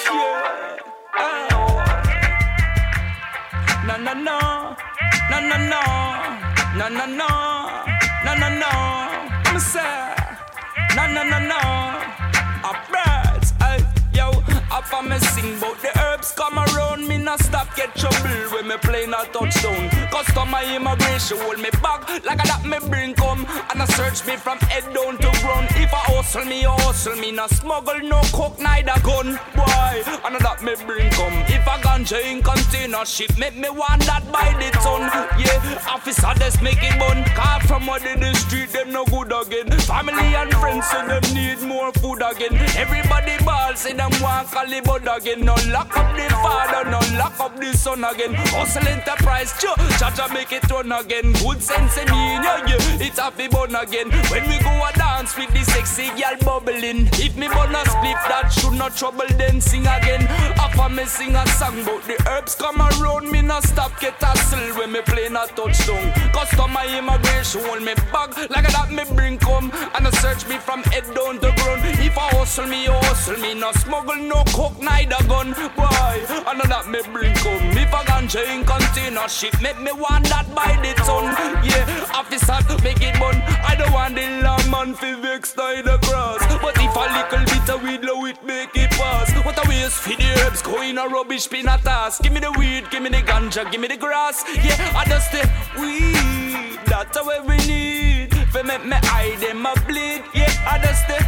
Yeah. No, no, no. No, no, no. No, no, no. No, no, no. I'm say. No, no, no, no. A birds, yo. Up on me sing about the herbs come around. Me not stop get trouble when me playing a touchdown. Customer immigration hold me back like that me bring come. And I search me from head down to ground. If I hustle me not smuggle no coke neither gun. Boy, and that me bring come. If I ganja in container ship, make me want that by the ton. Yeah, officer just make it bun. Car from what in the street them no good again. Family and friends say them need more food again. Everybody ball say them want Calibut again. No lock up the father, no lock up the son again. Hustle enterprise, Chacha make it run again. Good sense in me, yeah, it's happy bun again. When we go a dance with the sexy girl bubbling. If me bun a split, that should not trouble then sing again. After me sing a song about the herbs come around, me not stop get hustle when me playing a touchdown. Customer immigration hold me back like that me bring come. And I search me from head down to ground. If I hustle me, no smuggle no coke neither gun. Boy, and that me bring come. If I ganja in container ship, make me want that by the ton. Yeah, officer make it bun. I don't want the lawman fi vex the cross. But if a little bit of weed low it make it pass. What a waste for the herbs go in a rubbish bin a task. Give me the weed, give me the ganja, give me the grass. Yeah, I just the weed, that's what we need. Fi make me eye them a bleed. Yeah, I just the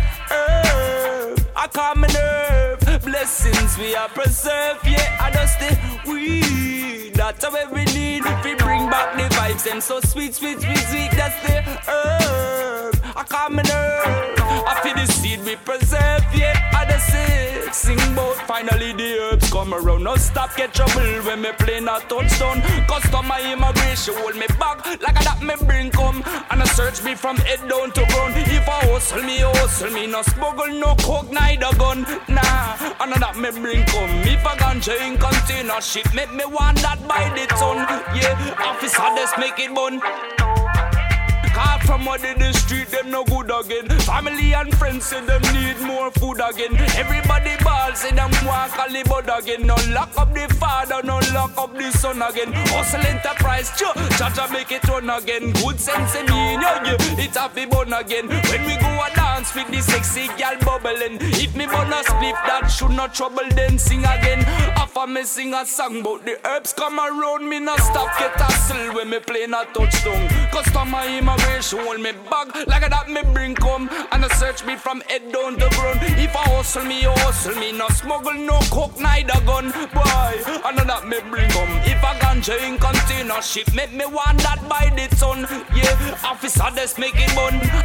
herb, I calm my nerve. Blessings we are preserved. Yeah, I just the weed, that's what we need. We bring back the vibes, them so sweet, sweet, sweet, sweet. That's the herb, I calm my nerve. I feel the seed we preserve. Yeah, I just say, sing about finally the herbs come around. No stop get trouble when me playing a touchdown. Customer immigration hold me back like that me bring come. And I search me from head down to ground. If I hustle me, no smuggle no coke neither gun. Nah, and that me bring come. If I ganja in container ship, make me want that by the ton. Yeah, officer just make it bun. Car from what in the street, them no good again. Family and friends say them need more food again. Everybody ball say them want Calibut again. No lock up the father, no lock up the son again. Hustle enterprise, Chacha make it run again. Good sense in me, yeah, it's happy bun again. When we go a dance with the sexy girl bubbling. If me bun a split, that should not trouble then sing again. After me sing a song about the herbs come around, me not stop get hustle when me playing a touchdown. Customer immigration hold me back like that me bring come. And I search me from head down to ground. If I hustle me, no smuggle no coke neither gun. Boy, and that me bring come. If I ganja in container ship, make me want that by the ton. Yeah, officer just make it bun.